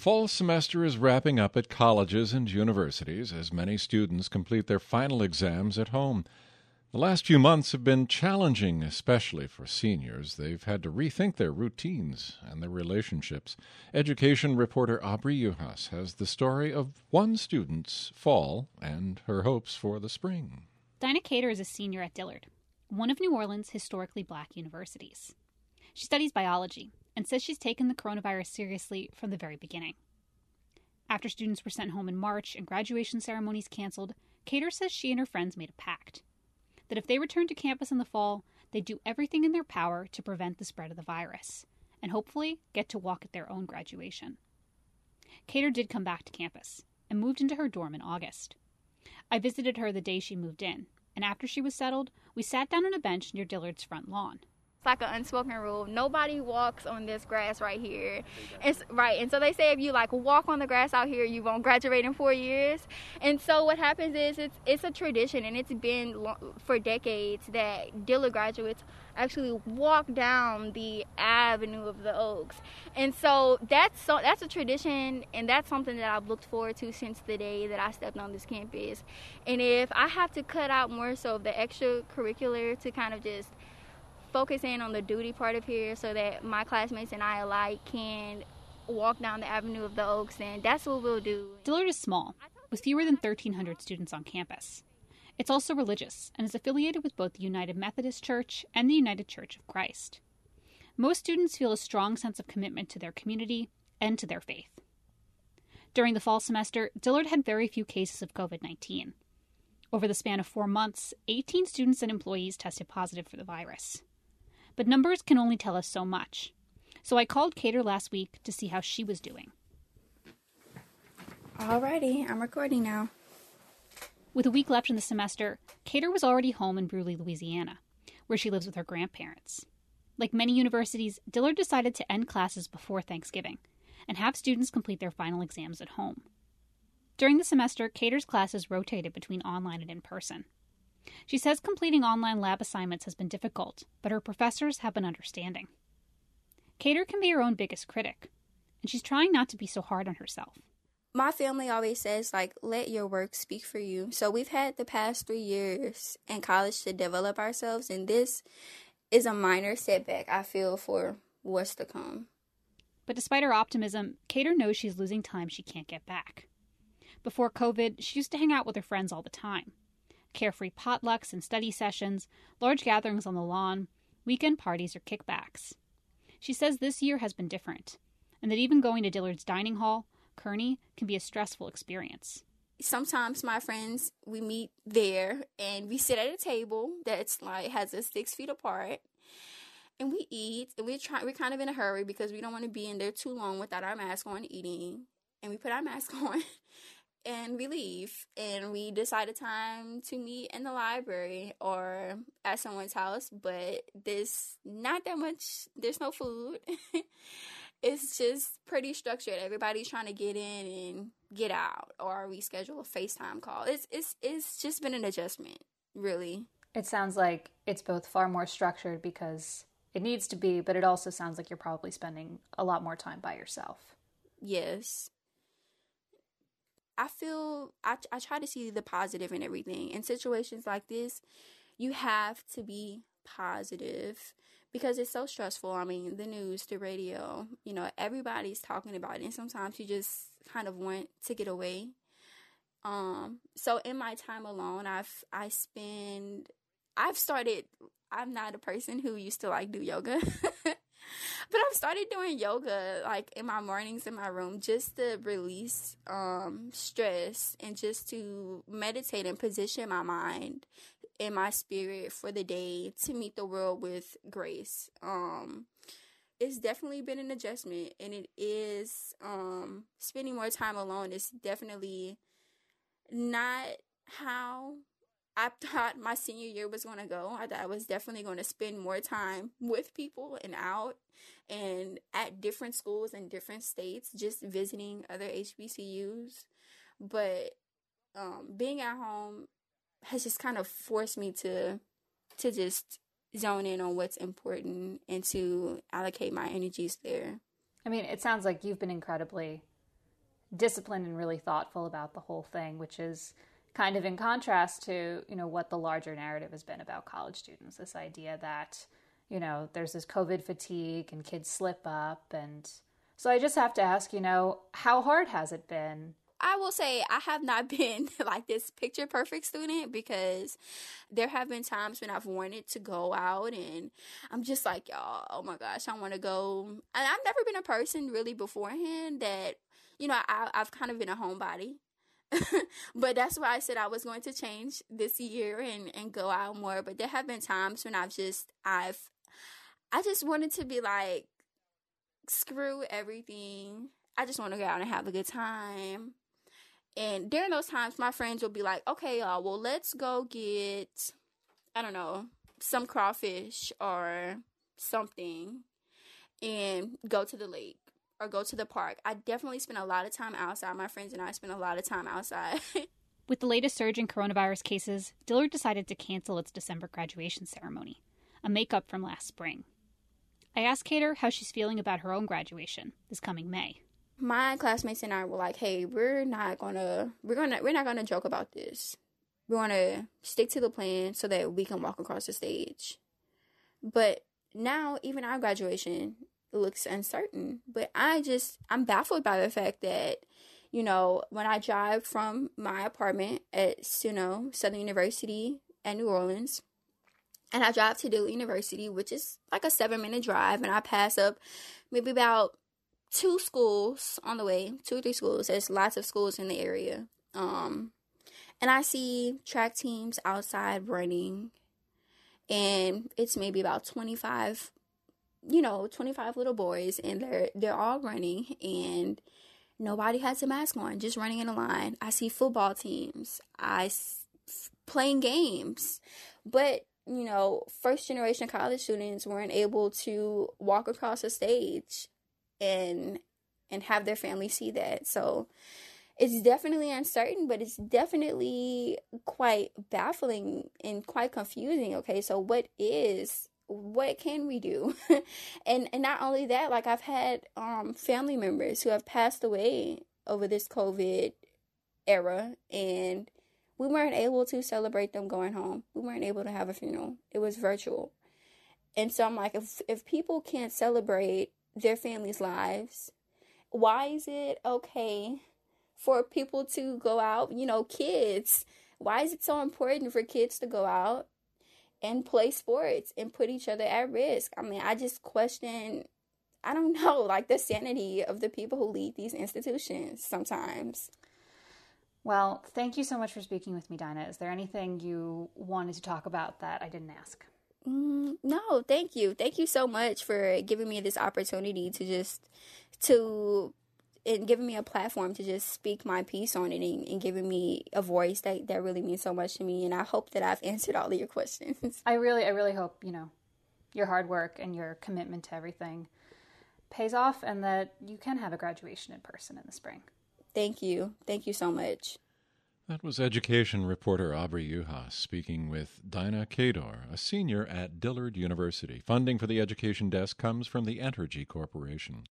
fall semester is wrapping up at colleges and universities as many students complete their final exams at home. The last few months have been challenging, especially for seniors. They've had to rethink their routines and their relationships. Education reporter Aubrey Juhas has the story of one student's fall and her hopes for the spring. Dinah Cater is a senior at Dillard, one of New Orleans' historically black universities. She studies biology and says she's taken the coronavirus seriously from the very beginning. After students were sent home in March and graduation ceremonies canceled, Cater says she and her friends made a pact that if they returned to campus in the fall, they'd do everything in their power to prevent the spread of the virus and hopefully get to walk at their own graduation. Cater did come back to campus and moved into her dorm in August. I visited her the day she moved in, and after she was settled, we sat down on a bench near Dillard's front lawn. It's like an unspoken rule. Nobody walks on this grass right here. And so they say if you walk on the grass out here, you won't graduate in 4 years. And so what happens is it's a tradition, and it's been for decades that Dillard graduates actually walk down the Avenue of the Oaks. And so that's a tradition, and that's something that I've looked forward to since the day that I stepped on this campus. And if I have to cut out more so of the extracurricular to kind of just focus in on the duty part of here so that my classmates and I alike can walk down the Avenue of the Oaks, and that's what we'll do. Dillard is small, with fewer than 1,300 students on campus. It's also religious and is affiliated with both the United Methodist Church and the United Church of Christ. Most students feel a strong sense of commitment to their community and to their faith. During the fall semester, Dillard had very few cases of COVID-19. Over the span of 4 months, 18 students and employees tested positive for the virus. But numbers can only tell us so much. So I called Cater last week to see how she was doing. Alrighty, I'm recording now. With a week left in the semester, Cater was already home in Bruley, Louisiana, where she lives with her grandparents. Like many universities, Dillard decided to end classes before Thanksgiving and have students complete their final exams at home. During the semester, Cater's classes rotated between online and in-person. She says completing online lab assignments has been difficult, but her professors have been understanding. Cater can be her own biggest critic, and she's trying not to be so hard on herself. My family always says, let your work speak for you. So we've had the past 3 years in college to develop ourselves, and this is a minor setback, I feel, for what's to come. But despite her optimism, Cater knows she's losing time she can't get back. Before COVID, she used to hang out with her friends all the time. Carefree potlucks and study sessions, large gatherings on the lawn, weekend parties or kickbacks. She says this year has been different, and that even going to Dillard's dining hall, Kearney, can be a stressful experience. Sometimes my friends, we meet there, and we sit at a table that's has us 6 feet apart, and we eat, and we're kind of in a hurry because we don't want to be in there too long without our mask on eating, and we put our mask on. And we leave, and we decide a time to meet in the library or at someone's house, but there's not that much, there's no food. It's just pretty structured. Everybody's trying to get in and get out, or we schedule a FaceTime call. It's just been an adjustment, really. It sounds like it's both far more structured because it needs to be, but it also sounds like you're probably spending a lot more time by yourself. Yes. I feel I try to see the positive in everything. In situations like this, you have to be positive because it's so stressful. I mean, the news, the radio, everybody's talking about it. And sometimes you just kind of want to get away. So in my time alone, I'm not a person who used to do yoga. But I've started doing yoga, in my mornings in my room, just to release stress and just to meditate and position my mind and my spirit for the day to meet the world with grace. It's definitely been an adjustment, and it is spending more time alone is definitely not how I thought my senior year was going to go. I thought I was definitely going to spend more time with people and out and at different schools in different states, just visiting other HBCUs. But being at home has just kind of forced me to just zone in on what's important and to allocate my energies there. I mean, it sounds like you've been incredibly disciplined and really thoughtful about the whole thing, which is kind of in contrast to, what the larger narrative has been about college students. This idea that, there's this COVID fatigue and kids slip up. And so I just have to ask, how hard has it been? I will say I have not been like this picture perfect student, because there have been times when I've wanted to go out and I'm just like, y'all, oh my gosh, I want to go. And I've never been a person really beforehand that, I've kind of been a homebody. But that's why I said I was going to change this year and go out more. But there have been times when I just wanted to be like, screw everything. I just want to go out and have a good time. And during those times, my friends will be like, okay, y'all, well, let's go get, I don't know, some crawfish or something and go to the lake or go to the park. I definitely spend a lot of time outside. My friends and I spend a lot of time outside. With the latest surge in coronavirus cases, Dillard decided to cancel its December graduation ceremony, a makeup from last spring. I asked Kater how she's feeling about her own graduation this coming May. My classmates and I were like, hey, we're not gonna joke about this. We want to stick to the plan so that we can walk across the stage. But now, even our graduation looks uncertain. But I'm baffled by the fact that, when I drive from my apartment at, Southern University at New Orleans, and I drive to Dillard University, which is like a 7-minute drive, and I pass up maybe about 2 schools on the way, 2 or 3 schools. There's lots of schools in the area. And I see track teams outside running, and it's maybe about 25 little boys, and they're all running, and nobody has a mask on, just running in a line. I see football teams, playing games, but first generation college students weren't able to walk across a stage and have their family see that. So it's definitely uncertain, but it's definitely quite baffling and quite confusing. Okay, so what can we do? and not only that, like, I've had family members who have passed away over this COVID era, and we weren't able to celebrate them going home. We weren't able to have a funeral. It was virtual. And so I'm like, if people can't celebrate their families' lives, why is it okay for people to go out? Kids, why is it so important for kids to go out and play sports and put each other at risk? I mean, I just question, I don't know, like, the sanity of the people who lead these institutions sometimes. Well, thank you so much for speaking with me, Dinah. Is there anything you wanted to talk about that I didn't ask? No, thank you. Thank you so much for giving me this opportunity and giving me a platform to just speak my piece on it, and giving me a voice that really means so much to me. And I hope that I've answered all of your questions. I really hope, your hard work and your commitment to everything pays off, and that you can have a graduation in person in the spring. Thank you. Thank you so much. That was education reporter Aubrey Uhas speaking with Dinah Kador, a senior at Dillard University. Funding for the Education Desk comes from the Entergy Corporation.